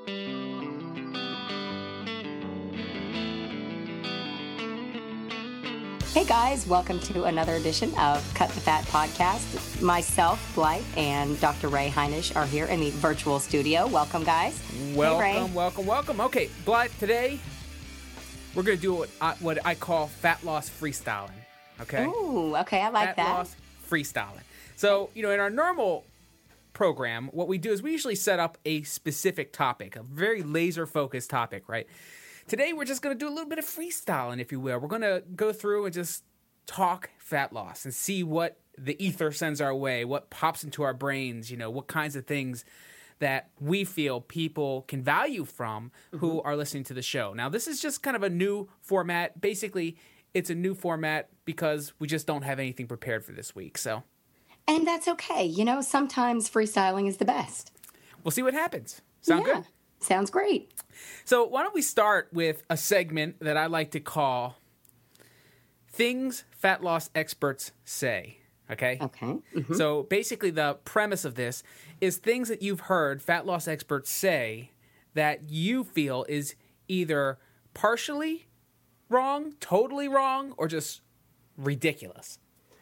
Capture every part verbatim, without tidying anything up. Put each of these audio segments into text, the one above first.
Hey guys, welcome to another edition of Cut the Fat podcast. Myself, Blythe, and Doctor Ray Heinisch are here in the virtual studio. Welcome, guys. Welcome, hey, Ray. welcome, welcome. Okay, Blythe, today we're going to do what I, what I call fat loss freestyling. Okay? Ooh, okay, I like fat that. Fat loss freestyling. So, you know, in our normal program, what we do is we usually set up a specific topic, a very laser-focused topic, right? Today, we're just going to do a little bit of freestyling, if you will. We're going to go through and just talk fat loss and see what the ether sends our way, what pops into our brains, you know, what kinds of things that we feel people can value from who mm-hmm. are listening to the show. Now, this is just kind of a new format. Basically, it's a new format because we just don't have anything prepared for this week, so. And that's okay. You know, sometimes freestyling is the best. We'll see what happens. Sound yeah, good? Sounds great. So why don't we start with a segment that I like to call Things Fat Loss Experts Say, okay? Okay. Mm-hmm. So basically the premise of this is things that you've heard fat loss experts say that you feel is either partially wrong, totally wrong, or just ridiculous.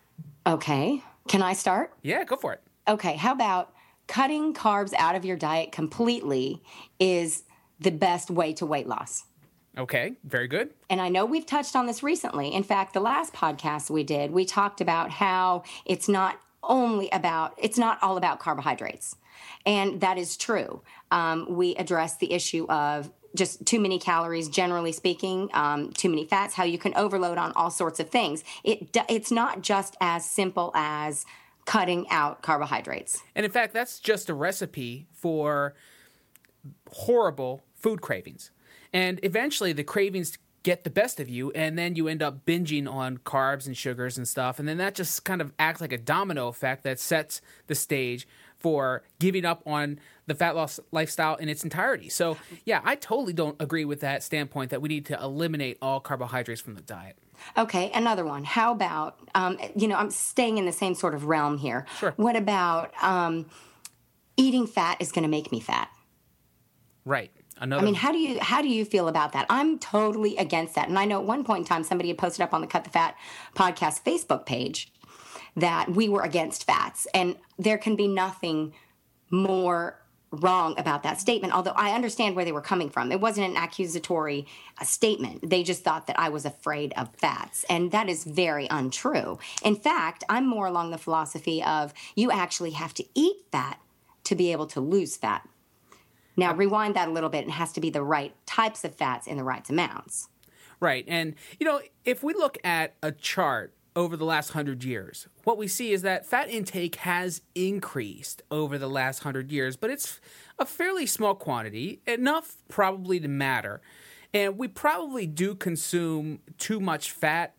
Okay. Can I start? Yeah, go for it. Okay. How about cutting carbs out of your diet completely is the best way to weight loss? Okay, very good. And I know we've touched on this recently. In fact, the last podcast we did, we talked about how it's not only about, it's not all about carbohydrates. And that is true. Um, we addressed the issue of just too many calories, generally speaking, um, too many fats, how you can overload on all sorts of things. It It's not just as simple as cutting out carbohydrates. And in fact, that's just a recipe for horrible food cravings. And eventually the cravings get the best of you, and then you end up binging on carbs and sugars and stuff. And then that just kind of acts like a domino effect that sets the stage for giving up on the fat loss lifestyle in its entirety. So, yeah, I totally don't agree with that standpoint that we need to eliminate all carbohydrates from the diet. Okay, another one. How about, um, you know, I'm staying in the same sort of realm here. Sure. What about um, eating fat is going to make me fat? Right. Another. I mean, how do you how do you feel about that? I'm totally against that. And I know at one point in time somebody had posted up on the Cut the Fat podcast Facebook page that we were against fats. And there can be nothing more wrong about that statement, although I understand where they were coming from. It wasn't an accusatory uh, statement. They just thought that I was afraid of fats, and that is very untrue. In fact, I'm more along the philosophy of you actually have to eat fat to be able to lose fat. Now, rewind that a little bit. It has to be the right types of fats in the right amounts. Right, and, you know, if we look at a chart over the last hundred years, what we see is that fat intake has increased over the last hundred years, but it's a fairly small quantity, enough probably to matter. And we probably do consume too much fat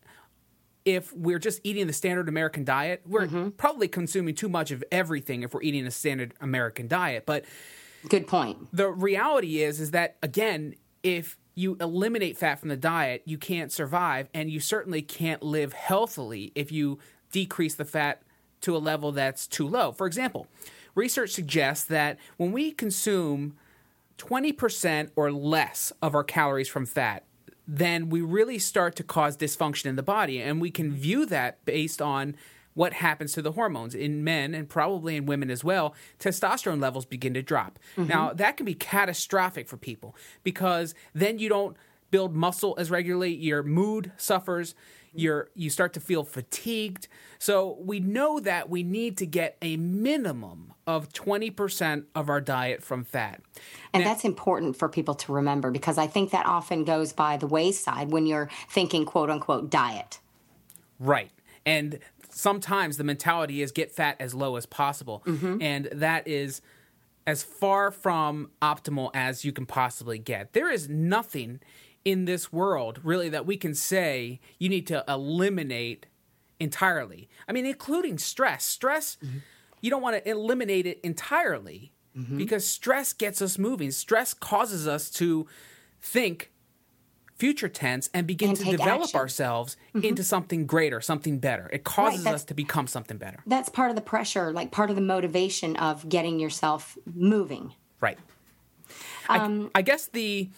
if we're just eating the standard American diet. We're mm-hmm. probably consuming too much of everything if we're eating a standard American diet. But good point. The reality is, is that, again, if you eliminate fat from the diet, you can't survive, and you certainly can't live healthily if you decrease the fat to a level that's too low. For example, research suggests that when we consume twenty percent or less of our calories from fat, then we really start to cause dysfunction in the body, and we can view that based on what happens to the hormones. In men, and probably in women as well, testosterone levels begin to drop. Mm-hmm. Now, that can be catastrophic for people because then you don't build muscle as regularly, your mood suffers, you're, you start to feel fatigued. So we know that we need to get a minimum of twenty percent of our diet from fat. And now, that's important for people to remember because I think that often goes by the wayside when you're thinking, quote unquote, diet. Right. And sometimes the mentality is get fat as low as possible. Mm-hmm. And that is as far from optimal as you can possibly get. There is nothing in this world really that we can say you need to eliminate entirely. I mean, including stress. Stress, mm-hmm. you don't want to eliminate it entirely mm-hmm. because stress gets us moving. Stress causes us to think future tense and begin and to develop action. ourselves mm-hmm. into something greater, something better. It causes right, us to become something better. That's part of the pressure, like part of the motivation of getting yourself moving. Right. Um, I, I guess the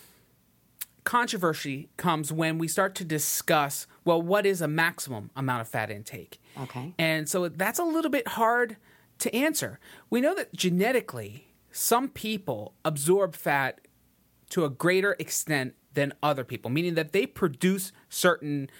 controversy comes when we start to discuss, well, what is a maximum amount of fat intake? Okay. And so that's a little bit hard to answer. We know that genetically, some people absorb fat to a greater extent than other people, meaning that they produce certain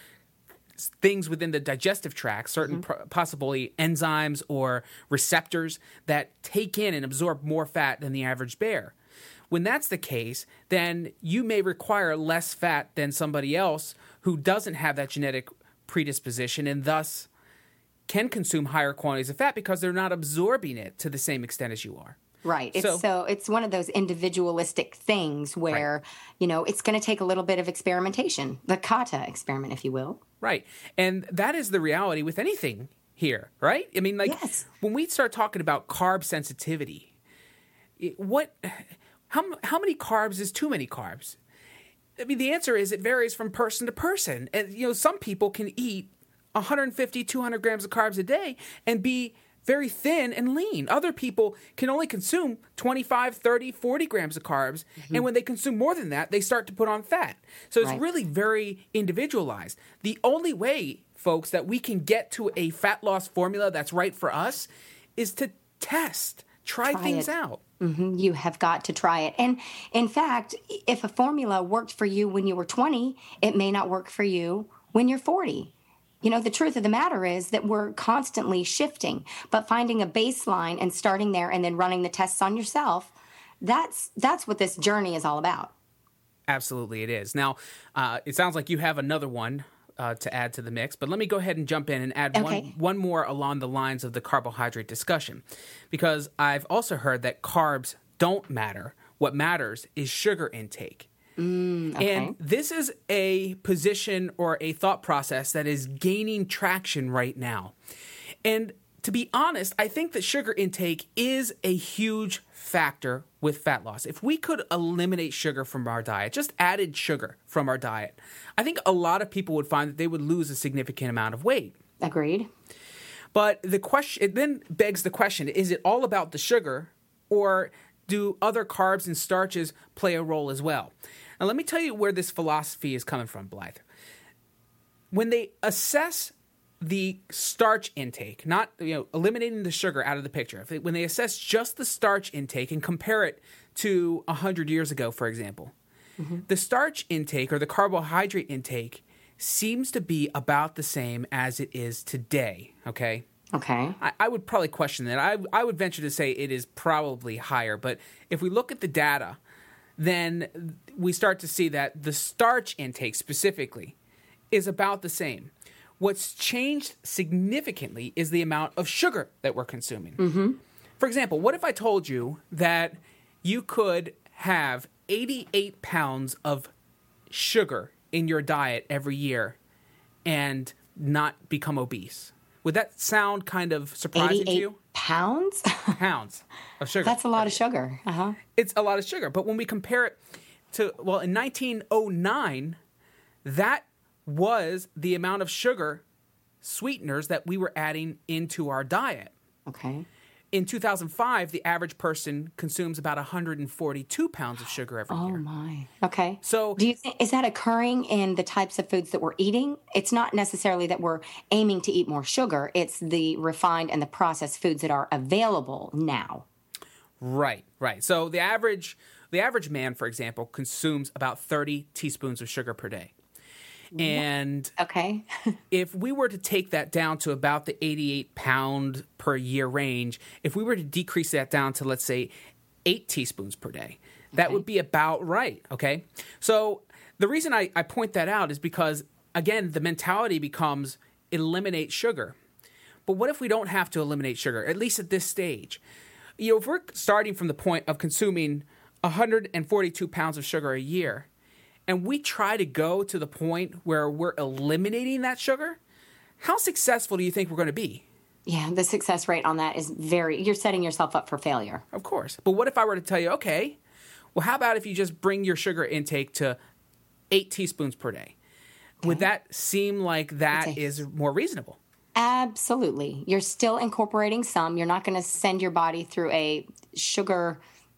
things within the digestive tract, certain mm-hmm. possibly enzymes or receptors that take in and absorb more fat than the average bear. When that's the case, then you may require less fat than somebody else who doesn't have that genetic predisposition and thus can consume higher quantities of fat because they're not absorbing it to the same extent as you are. Right. It's so, so it's one of those individualistic things where, right. you know, it's going to take a little bit of experimentation, the kata experiment, if you will. Right. And that is the reality with anything here, right? I mean, like yes. when we start talking about carb sensitivity, it, what, how, how many carbs is too many carbs? I mean, the answer is it varies from person to person. And, you know, some people can eat one hundred fifty, two hundred grams of carbs a day and be very thin and lean. Other people can only consume twenty-five, thirty, forty grams of carbs. Mm-hmm. And when they consume more than that, they start to put on fat. So it's right. really very individualized. The only way, folks, that we can get to a fat loss formula that's right for us is to test, try, try things it. out. Mm-hmm. You have got to try it. And in fact, if a formula worked for you when you were twenty, it may not work for you when you're forty. You know, the truth of the matter is that we're constantly shifting, but finding a baseline and starting there and then running the tests on yourself, that's that's what this journey is all about. Absolutely, it is. Now, uh, it sounds like you have another one uh, to add to the mix, but let me go ahead and jump in and add okay. one, one more along the lines of the carbohydrate discussion, because I've also heard that carbs don't matter. What matters is sugar intake. Mm, okay. And this is a position or a thought process that is gaining traction right now. And to be honest, I think that sugar intake is a huge factor with fat loss. If we could eliminate sugar from our diet, just added sugar from our diet, I think a lot of people would find that they would lose a significant amount of weight. Agreed. But the question, it then begs the question, is it all about the sugar, or do other carbs and starches play a role as well? Now, let me tell you where this philosophy is coming from, Blythe. When they assess the starch intake, not you know eliminating the sugar out of the picture, if they, when they assess just the starch intake and compare it to one hundred years ago, for example, mm-hmm. the starch intake or the carbohydrate intake seems to be about the same as it is today, okay? Okay. I, I would probably question that. I, I would venture to say it is probably higher, but if we look at the data, then we start to see that the starch intake specifically is about the same. What's changed significantly is the amount of sugar that we're consuming. Mm-hmm. For example, what if I told you that you could have eighty-eight pounds of sugar in your diet every year and not become obese? Would that sound kind of surprising to you? Pounds? Pounds of sugar. That's a lot of sugar. Uh-huh. It's a lot of sugar. But when we compare it to, well, in nineteen oh nine, that was the amount of sugar sweeteners that we were adding into our diet. Okay. In two thousand five, the average person consumes about one hundred forty-two pounds of sugar every oh year. Oh, my. Okay. So, do you think, is that occurring in the types of foods that we're eating? It's not necessarily that we're aiming to eat more sugar. It's the refined and the processed foods that are available now. Right, right. So the average, the average man, for example, consumes about thirty teaspoons of sugar per day. And okay. if we were to take that down to about the eighty-eight pound per year range, if we were to decrease that down to, let's say, eight teaspoons per day, that okay. would be about right, okay? So the reason I, I point that out is because, again, the mentality becomes eliminate sugar. But what if we don't have to eliminate sugar, at least at this stage? You know, if we're starting from the point of consuming one hundred forty-two pounds of sugar a year, and we try to go to the point where we're eliminating that sugar, how successful do you think we're going to be? Yeah, the success rate on that is very, you're setting yourself up for failure. Of course. But what if I were to tell you, okay, well, how about if you just bring your sugar intake to eight teaspoons per day? Okay. Would that seem like that a, is more reasonable? Absolutely. You're still incorporating some. You're not going to send your body through a sugar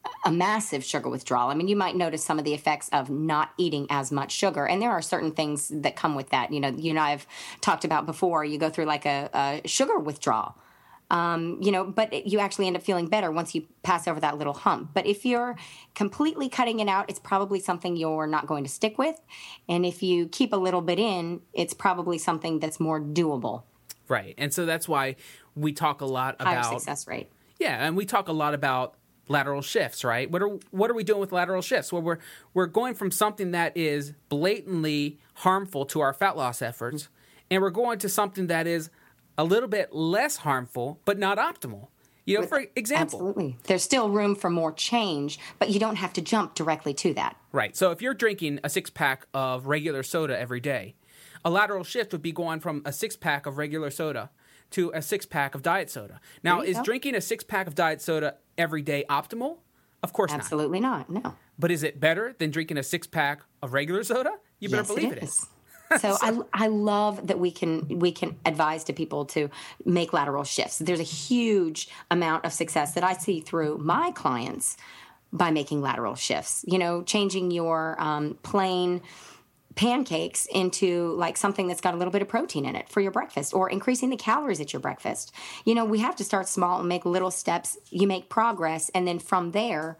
a massive sugar withdrawal. I mean, you might notice some of the effects of not eating as much sugar. And there are certain things that come with that. You know, you and I have talked about before, you go through like a, a sugar withdrawal. Um, you know, but it, you actually end up feeling better once you pass over that little hump. But if you're completely cutting it out, it's probably something you're not going to stick with. And if you keep a little bit in, it's probably something that's more doable. Right. And so that's why we talk a lot about higher success rate. Yeah, and we talk a lot about lateral shifts, right? What are what are we doing with lateral shifts? Well, we're we're going from something that is blatantly harmful to our fat loss efforts, and we're going to something that is a little bit less harmful, but not optimal. You know, With, for example. Absolutely. There's still room for more change, but you don't have to jump directly to that. Right. So if you're drinking a six-pack of regular soda every day, a lateral shift would be going from a six-pack of regular soda to a six-pack of diet soda. Now, is go. drinking a six-pack of diet soda every day optimal? Of course Absolutely not. Absolutely not, no. But is it better than drinking a six-pack of regular soda? You better yes, believe it it is. is. So I, I love that we can we can advise to people to make lateral shifts. There's a huge amount of success that I see through my clients by making lateral shifts. You know, changing your um, plain pancakes into like something that's got a little bit of protein in it for your breakfast, or increasing the calories at your breakfast. You know, we have to start small and make little steps. You make progress, and then from there,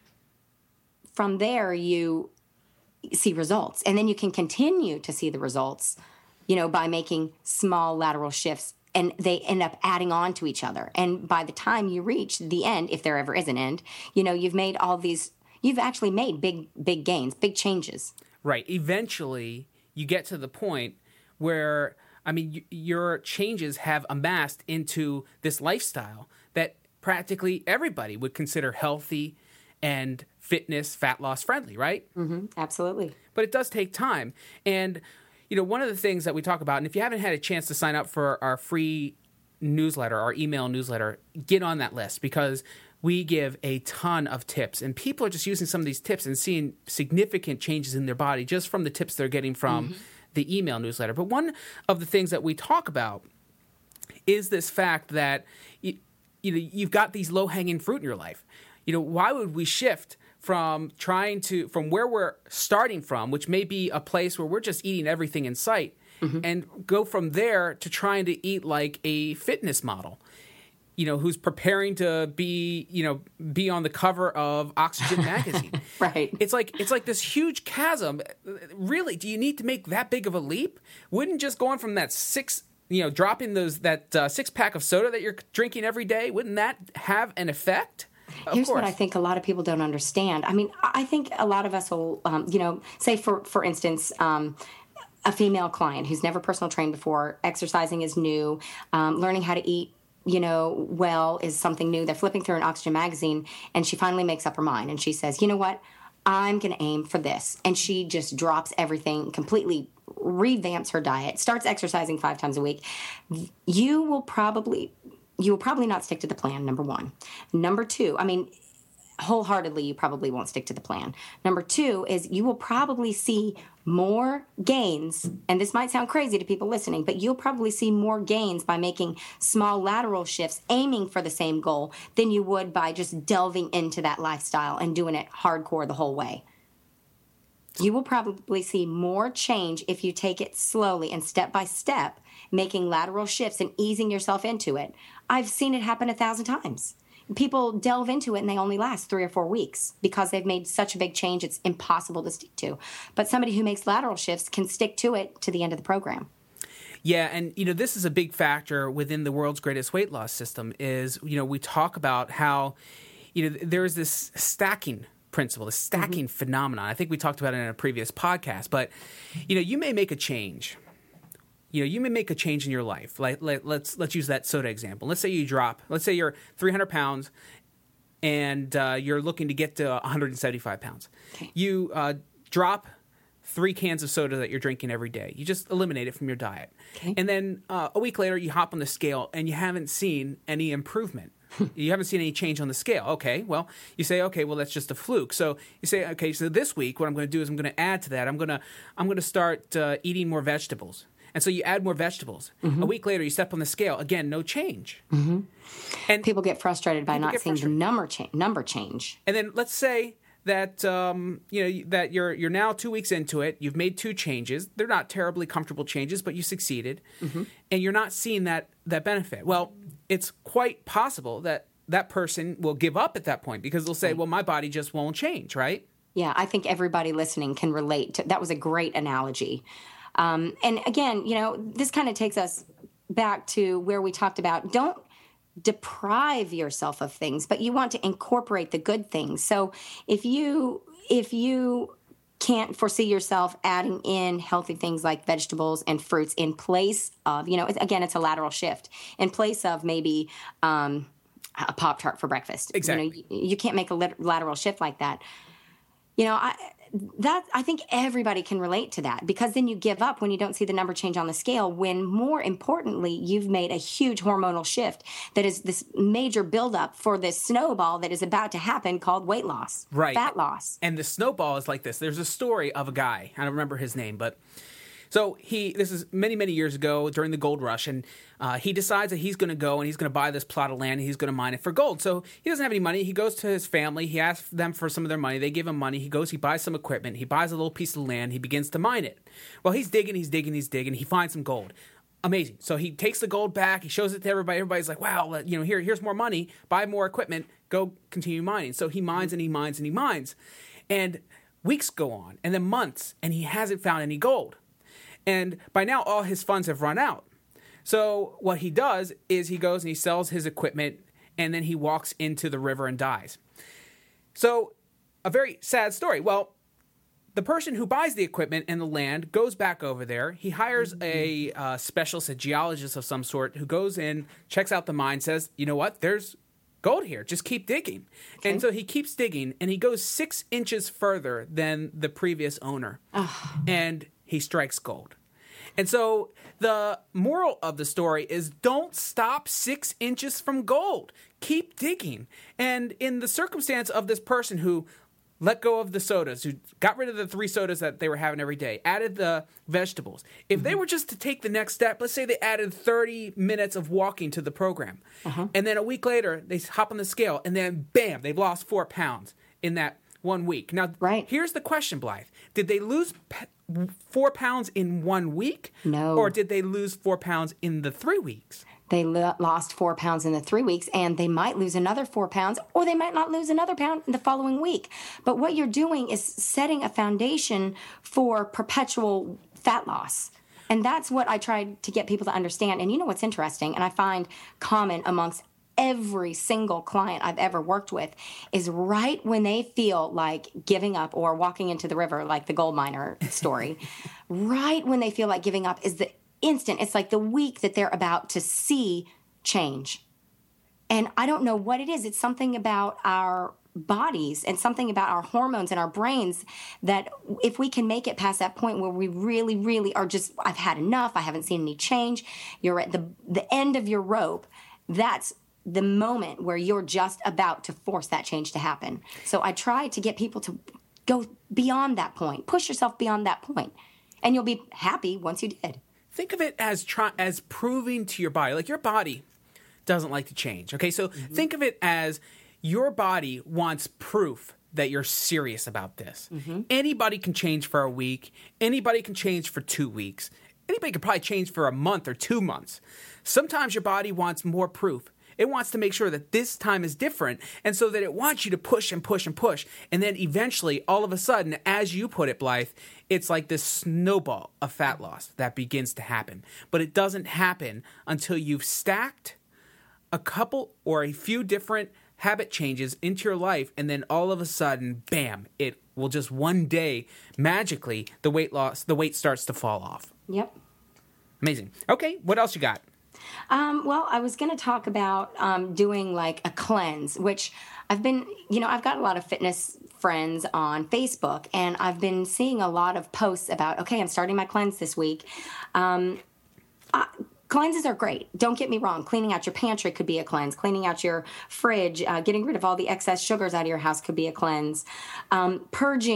from there you see results. And then you can continue to see the results, you know, by making small lateral shifts, and they end up adding on to each other. And by the time you reach the end, if there ever is an end, you know, you've made all these, you've actually made big, big gains, big changes. Right. Eventually, you get to the point where, I mean, y- your changes have amassed into this lifestyle that practically everybody would consider healthy and fitness, fat loss friendly, right? Mm-hmm, absolutely. But it does take time. And, you know, one of the things that we talk about, and if you haven't had a chance to sign up for our free newsletter, our email newsletter, get on that list, because we give a ton of tips, and people are just using some of these tips and seeing significant changes in their body just from the tips they're getting from mm-hmm. the email newsletter. But one of the things that we talk about is this fact that you, you know, you've got these low-hanging fruit in your life. You know, why would we shift from trying to, from where we're starting from, which may be a place where we're just eating everything in sight, mm-hmm. and go from there to trying to eat like a fitness model, you know, who's preparing to be, you know, be on the cover of Oxygen magazine. Right. It's like, it's like this huge chasm. Really, do you need to make that big of a leap? Wouldn't just going from that six, you know, dropping those, that uh, six pack of soda that you're drinking every day, wouldn't that have an effect? Of Here's course. what I think a lot of people don't understand. I mean, I think a lot of us will, um, you know, say for for instance, um, a female client who's never personal trained before, exercising is new, um, learning how to eat, you know, well is something new. They're flipping through an Oxygen magazine, and she finally makes up her mind, and she says, you know what, I'm going to aim for this. And she just drops everything, completely revamps her diet, starts exercising five times a week. You will probably... You will probably not stick to the plan, number one. Number two, I mean, wholeheartedly, you probably won't stick to the plan. Number two is you will probably see more gains, and this might sound crazy to people listening, but you'll probably see more gains by making small lateral shifts, aiming for the same goal, than you would by just delving into that lifestyle and doing it hardcore the whole way. You will probably see more change if you take it slowly and step by step, making lateral shifts and easing yourself into it. I've seen it happen a thousand times. People delve into it and they only last three or four weeks because they've made such a big change it's impossible to stick to. But somebody who makes lateral shifts can stick to it to the end of the program. Yeah, and you know, this is a big factor within the world's greatest weight loss system is, you know, we talk about how, you know, there's this stacking principle, the stacking mm-hmm. phenomenon. I think we talked about it in a previous podcast, but you know, you may make a change. You know, you may make a change in your life. Like, like let's let's use that soda example. Let's say you drop. Let's say you're three hundred pounds, and uh, you're looking to get to one hundred seventy-five pounds. Okay. You uh, drop three cans of soda that you're drinking every day. You just eliminate it from your diet, okay. and then uh, a week later you hop on the scale and you haven't seen any improvement. You haven't seen any change on the scale. Okay, well, you say, okay, well, that's just a fluke. So you say, okay, so this week what I'm going to do is I'm going to add to that. I'm going to I'm going to start uh, eating more vegetables. And so you add more vegetables. Mm-hmm. A week later, you step on the scale. Again, no change. Mm-hmm. And people get frustrated by not seeing the number, cha- number change. And then let's say that um, you know that you're you're now two weeks into it. You've made two changes. They're not terribly comfortable changes, but you succeeded, mm-hmm. and you're not seeing that that benefit. Well, it's quite possible that that person will give up at that point because they'll say, right. "Well, my body just won't change," right? Yeah, I think everybody listening can relate to that. Was a great analogy. Um, and again, you know, this kind of takes us back to where we talked about don't deprive yourself of things, but you want to incorporate the good things. So if you if you can't foresee yourself adding in healthy things like vegetables and fruits in place of, you know, again, it's a lateral shift in place of maybe um, a Pop-Tart for breakfast. Exactly. You know, you, you can't make a lit- lateral shift like that. You know, I that I think everybody can relate to that because then you give up when you don't see the number change on the scale when more importantly, you've made a huge hormonal shift that is this major buildup for this snowball that is about to happen called weight loss, right. fat loss. And the snowball is like this. There's a story of a guy. I don't remember his name, but so he, this is many, many years ago during the gold rush, and uh, he decides that he's going to go and he's going to buy this plot of land and he's going to mine it for gold. So he doesn't have any money. He goes to his family. He asks them for some of their money. They give him money. He goes, he buys some equipment. He buys a little piece of land. He begins to mine it. Well, he's digging, he's digging, he's digging. He finds some gold. Amazing. So he takes the gold back. He shows it to everybody. Everybody's like, wow, you know, here, here's more money. Buy more equipment. Go continue mining. So he mines and he mines and he mines. And weeks go on and then months, and he hasn't found any gold. And by now, all his funds have run out. So what he does is he goes and he sells his equipment, and then he walks into the river and dies. So a very sad story. Well, the person who buys the equipment and the land goes back over there. He hires a uh, specialist, a geologist of some sort, who goes in, checks out the mine, says, you know what, there's gold here. Just keep digging. Okay. And so he keeps digging, and he goes six inches further than the previous owner. Oh. And he strikes gold. And so the moral of the story is don't stop six inches from gold. Keep digging. And in the circumstance of this person who let go of the sodas, who got rid of the three sodas that they were having every day, added the vegetables. If mm-hmm. they were just to take the next step, let's say they added thirty minutes of walking to the program, uh-huh. and then a week later they hop on the scale, and then bam, they've lost four pounds in that one week. Now, right. here's the question, Blythe. Did they lose pe- four pounds in one week? No. Or did they lose four pounds in the three weeks? They lo- lost four pounds in the three weeks, and they might lose another four pounds, or they might not lose another pound in the following week. But what you're doing is setting a foundation for perpetual fat loss. And that's what I tried to get people to understand. And you know what's interesting, and I find common amongst every single client I've ever worked with, is right when they feel like giving up or walking into the river, like the gold miner story, right when they feel like giving up is the instant. It's like the week that they're about to see change. And I don't know what it is. It's something about our bodies and something about our hormones and our brains that if we can make it past that point where we really, really are just, I've had enough, I haven't seen any change, you're at the the end of your rope, that's the moment where you're just about to force that change to happen. So I try to get people to go beyond that point, push yourself beyond that point, and you'll be happy once you did. Think of it as try, as proving to your body, like your body doesn't like to change. Okay, so mm-hmm. think of it as your body wants proof that you're serious about this. Mm-hmm. Anybody can change for a week. Anybody can change for two weeks. Anybody could probably change for a month or two months. Sometimes your body wants more proof. It wants to make sure that this time is different, and so that it wants you to push and push and push. And then eventually, all of a sudden, as you put it, Blythe, it's like this snowball of fat loss that begins to happen. But it doesn't happen until you've stacked a couple or a few different habit changes into your life, and then all of a sudden, bam, it will just one day, magically, the weight loss, the weight starts to fall off. Yep. Amazing. Okay, what else you got? Um, well, I was going to talk about um, doing like a cleanse, which I've been, you know, I've got a lot of fitness friends on Facebook, and I've been seeing a lot of posts about, okay, I'm starting my cleanse this week. Um, I, Cleanses are great. Don't get me wrong. Cleaning out your pantry could be a cleanse. Cleaning out your fridge, uh, getting rid of all the excess sugars out of your house could be a cleanse. Um, purging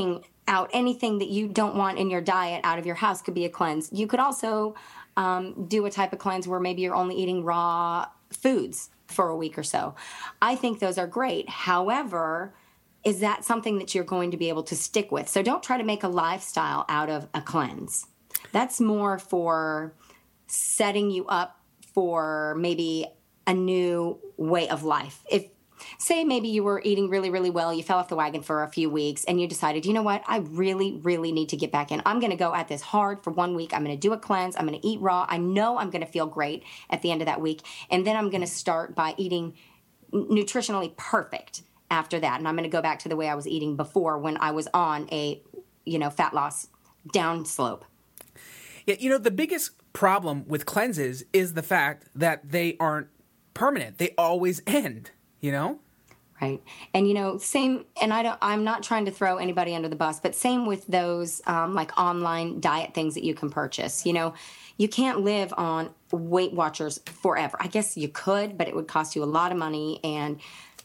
out anything that you don't want in your diet out of your house could be a cleanse. You could also um, do a type of cleanse where maybe you're only eating raw foods for a week or so. I think those are great. However, is that something that you're going to be able to stick with? So don't try to make a lifestyle out of a cleanse. That's more for setting you up for maybe a new way of life. If say maybe you were eating really, really well, you fell off the wagon for a few weeks, and you decided, you know what, I really, really need to get back in. I'm going to go at this hard for one week. I'm going to do a cleanse. I'm going to eat raw. I know I'm going to feel great at the end of that week. And then I'm going to start by eating nutritionally perfect after that. And I'm going to go back to the way I was eating before when I was on a, you know, fat loss down slope. Yeah, you know, the biggest problem with cleanses is the fact that they aren't permanent. They always end. You know? Right. And, you know, same, and I don't, I'm not trying to throw anybody under the bus, but same with those um, like online diet things that you can purchase. You know, you can't live on Weight Watchers forever. I guess you could, but it would cost you a lot of money. And,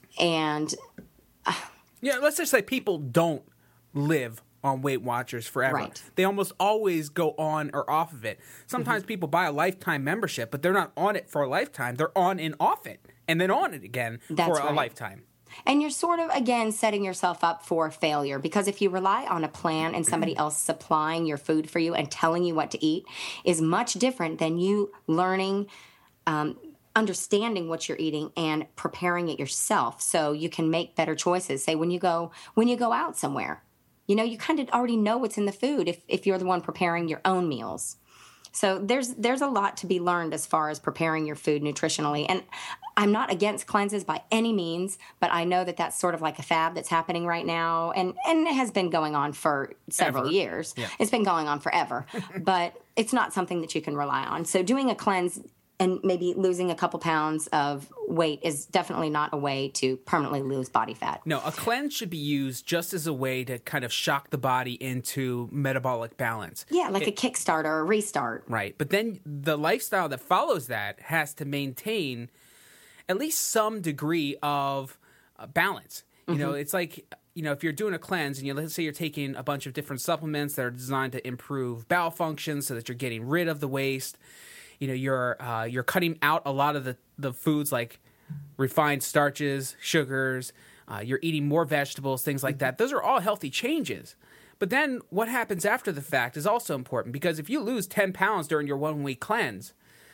and, uh, yeah, let's just say people don't live on Weight Watchers forever. Right. They almost always go on or off of it. Sometimes mm-hmm. people buy a lifetime membership, but they're not on it for a lifetime. They're on and off it. And then on it again That's for a right. lifetime. And you're sort of, again, setting yourself up for failure, because if you rely on a plan and somebody else supplying your food for you and telling you what to eat is much different than you learning, um, understanding what you're eating and preparing it yourself so you can make better choices. Say when you go when you go out somewhere, you know, you kind of already know what's in the food if, if you're the one preparing your own meals. So there's there's a lot to be learned as far as preparing your food nutritionally. And I'm not against cleanses by any means, but I know that that's sort of like a fad that's happening right now. And, and it has been going on for several Ever. years. Yeah. It's been going on forever. But it's not something that you can rely on. So doing a cleanse and maybe losing a couple pounds of weight is definitely not a way to permanently lose body fat. No, a cleanse should be used just as a way to kind of shock the body into metabolic balance. Yeah, like it, a kickstart or a restart. Right. But then the lifestyle that follows that has to maintain at least some degree of uh, balance. You mm-hmm. know, it's like, you know, if you're doing a cleanse and you let's say you're taking a bunch of different supplements that are designed to improve bowel function so that you're getting rid of the waste. You know, you're uh, you're cutting out a lot of the, the foods like refined starches, sugars. Uh, you're eating more vegetables, things like that. Those are all healthy changes. But then what happens after the fact is also important, because if you lose ten pounds during your one-week cleanse,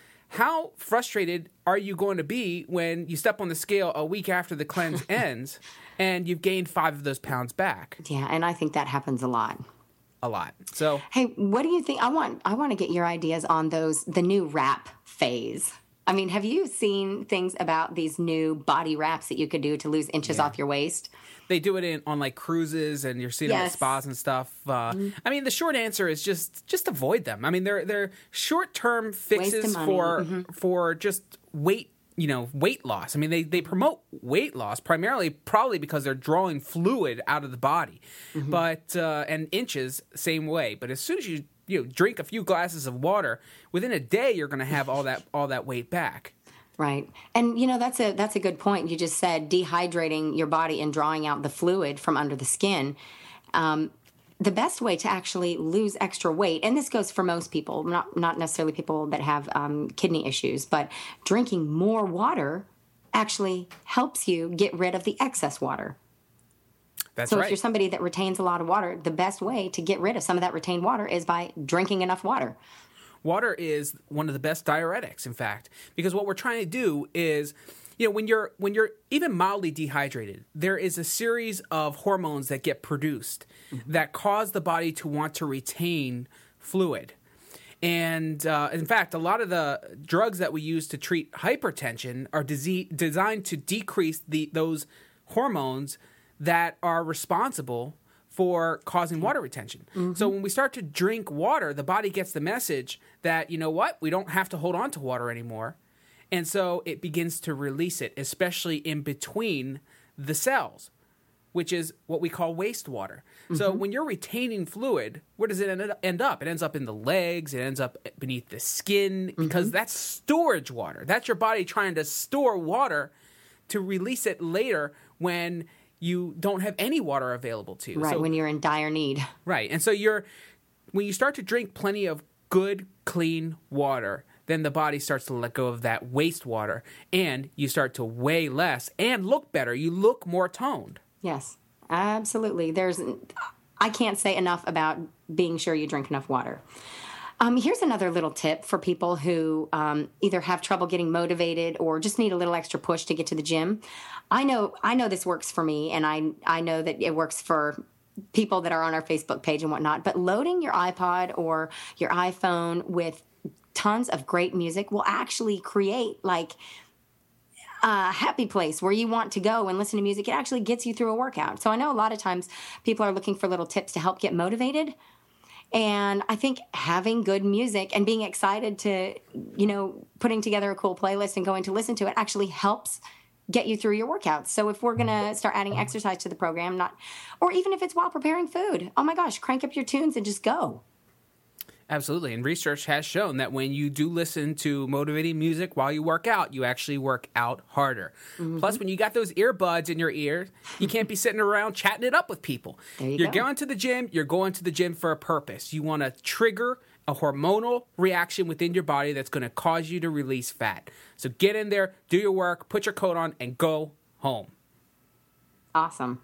how frustrated are you going to be when you step on the scale a week after the cleanse ends and you've gained five of those pounds back? Yeah, and I think that happens a lot. A lot. So, hey, what do you think? I want I want to get your ideas on those the new wrap phase. I mean, have you seen things about these new body wraps that you could do to lose inches yeah. off your waist? They do it in on like cruises, and you're seeing yes. them at spas and stuff. Uh, mm-hmm. I mean, the short answer is just just avoid them. I mean, they're they're short term fixes for mm-hmm. for just weight. You know, weight loss. I mean, they, they promote weight loss primarily probably because they're drawing fluid out of the body. Mm-hmm. But, uh, and inches, same way. But as soon as you, you know, drink a few glasses of water, within a day, you're going to have all that, all that weight back. Right. And, you know, that's a, that's a good point. You just said dehydrating your body and drawing out the fluid from under the skin. Um, the best way to actually lose extra weight, and this goes for most people, not not necessarily people that have um, kidney issues, but drinking more water actually helps you get rid of the excess water. That's so right. if you're somebody that retains a lot of water, the best way to get rid of some of that retained water is by drinking enough water. Water is one of the best diuretics, in fact, because what we're trying to do is, you know, when you're when you're even mildly dehydrated, there is a series of hormones that get produced mm-hmm. that cause the body to want to retain fluid. And uh, in fact, a lot of the drugs that we use to treat hypertension are dese- designed to decrease the those hormones that are responsible for causing water retention. Mm-hmm. So when we start to drink water, the body gets the message that, you know what, we don't have to hold on to water anymore. And so it begins to release it, especially in between the cells, which is what we call wastewater. Mm-hmm. So when you're retaining fluid, where does it end up? It ends up in the legs. It ends up beneath the skin, because mm-hmm. that's storage water. That's your body trying to store water to release it later when you don't have any water available to you. Right, so, when you're in dire need. Right. And so you're when you start to drink plenty of good, clean water, then the body starts to let go of that wastewater, and you start to weigh less and look better. You look more toned. Yes, absolutely. There's, I can't say enough about being sure you drink enough water. Um, here's another little tip for people who um, either have trouble getting motivated or just need a little extra push to get to the gym. I know, I know this works for me, and I, I know that it works for people that are on our Facebook page and whatnot, but loading your iPod or your iPhone with tons of great music will actually create like a happy place where you want to go and listen to music. It actually gets you through a workout. So I know a lot of times people are looking for little tips to help get motivated. And I think having good music and being excited to, you know, putting together a cool playlist and going to listen to it actually helps get you through your workouts. So if we're going to start adding exercise to the program, not, or even if it's while preparing food, oh my gosh, crank up your tunes and just go. Absolutely. And research has shown that when you do listen to motivating music while you work out, you actually work out harder. Mm-hmm. Plus, when you got those earbuds in your ear, you can't be sitting around chatting it up with people. There you you're go. going to the gym. You're going to the gym for a purpose. You want to trigger a hormonal reaction within your body that's going to cause you to release fat. So get in there, do your work, put your coat on, and go home. Awesome.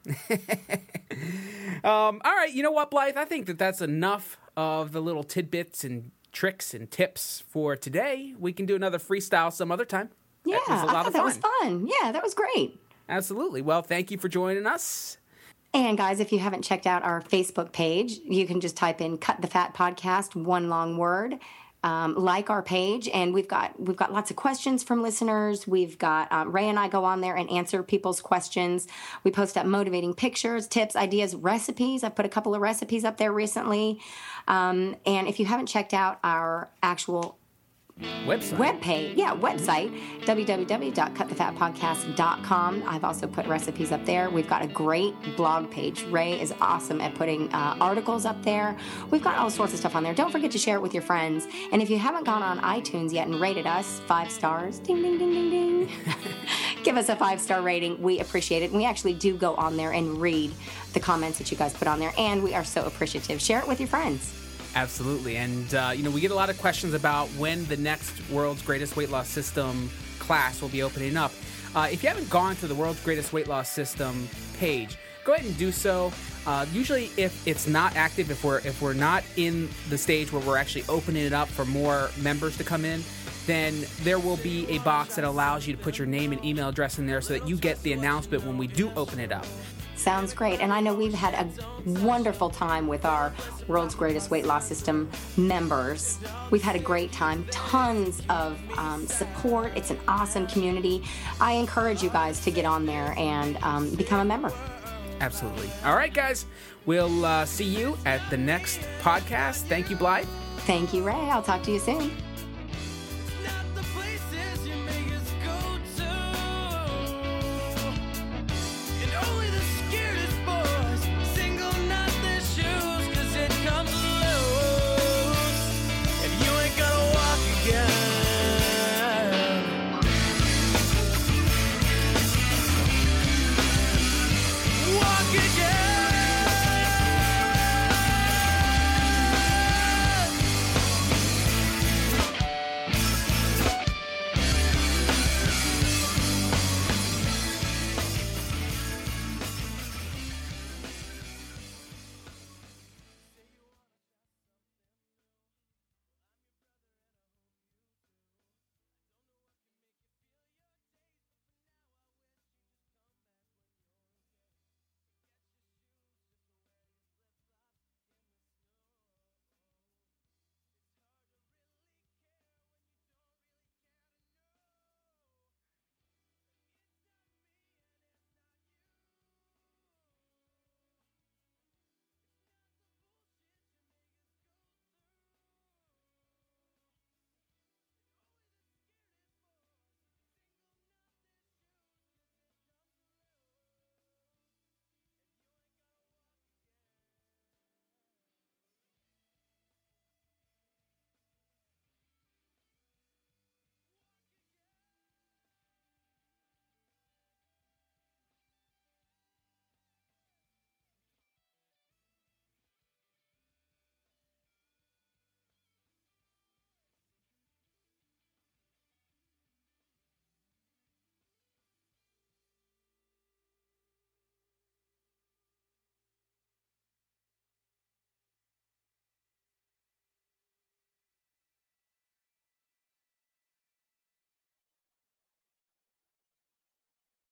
um, all right. You know what, Blythe? I think that that's enough of the little tidbits and tricks and tips for today. We can do another freestyle some other time. Yeah, that was a lot I thought of fun. that was fun. Yeah, that was great. Absolutely. Well, thank you for joining us. And guys, if you haven't checked out our Facebook page, you can just type in Cut the Fat Podcast, one long word. Um, like our page, and we've got we've got lots of questions from listeners. We've got um, Ray and I go on there and answer people's questions. We post up motivating pictures, tips, ideas, recipes. I put a couple of recipes up there recently. Um, and if you haven't checked out our actual website, web page, yeah, website, w w w dot cut the fat podcast dot com. I've also put recipes up there. We've got a great blog page. Ray is awesome at putting uh, articles up there. We've got all sorts of stuff on there. Don't forget to share it with your friends. And if you haven't gone on iTunes yet and rated us five stars, ding, ding, ding, ding, ding, give us a five-star rating. We appreciate it. And we actually do go on there and read the comments that you guys put on there. And we are so appreciative. Share it with your friends. Absolutely. And, uh, you know, we get a lot of questions about when the next World's Greatest Weight Loss System class will be opening up. Uh, if you haven't gone to the World's Greatest Weight Loss System page, go ahead and do so. Uh, usually if it's not active, if we're if we're not in the stage where we're actually opening it up for more members to come in, then there will be a box that allows you to put your name and email address in there so that you get the announcement when we do open it up. Sounds great. And I know we've had a wonderful time with our World's Greatest Weight Loss System members. We've had a great time. Tons of um, support. It's an awesome community. I encourage you guys to get on there and um, become a member. Absolutely. All right, guys. We'll uh, see you at the next podcast. Thank you, Blythe. Thank you, Ray. I'll talk to you soon.